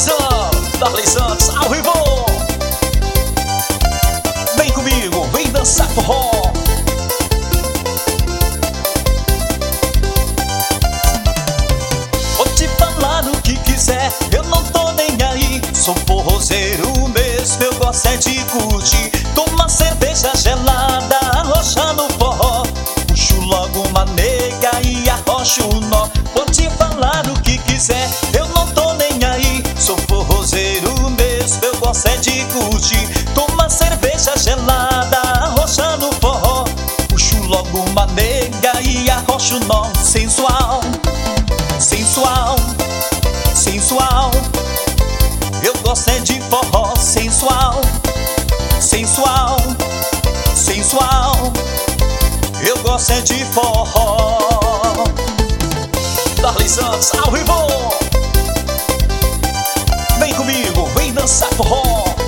participação Darley Santos ao vivo. Vem comigo, vem dançar forró. Vou te falar o que quiser, eu não tô nem aí. Sou forrozeiro mesmo, eu gosto é de curtir. Toma cerveja gelada, arrocha no forró. Puxo logo uma nega e arrocho o nó. Vou te falar o que quiser, eu não tô nem aí. Sou forrozeiro mesmo, eu gosto é de curtir. Toma cerveja gelada, arrocha no forró. Puxo logo uma nega e arrocho o nó. Sensual, sensual, sensual. Eu gosto é de forró. Sensual, sensual, sensual. Eu gosto é de forró. Darley Santos ao vivo. Vem comigo, vem dançar forró.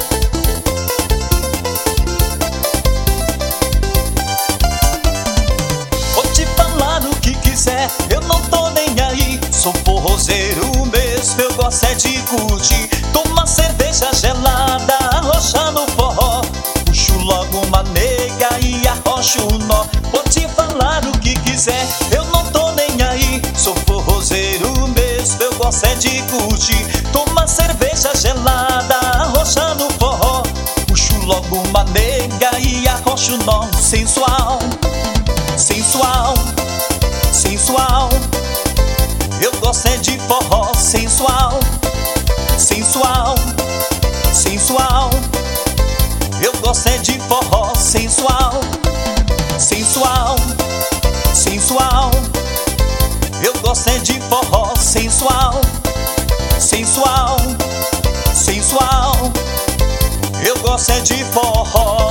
Vou te falar o que quiser, eu não tô nem aí. Sou forrozeiro mesmo, eu gosto é de curtir. Toma cerveja gelada, arrocha no forró. Puxo logo uma nega e arrocho o nó. Vou te falar o que quiser, eu não tô nem aí. Sou forrozeiro mesmo, eu gosto é de curtir. Toma cerveja gelada, arrocha no forró. Puxo logo uma nega e arrocho o nó. Sensual, sensual, sensual. Eu gosto é de forró. Sensual, sensual, sensual. Eu gosto é de forró. Sensual, sensual, sensual. Eu gosto é de forró. Sensual, sensual, sensual. Eu gosto é de forró.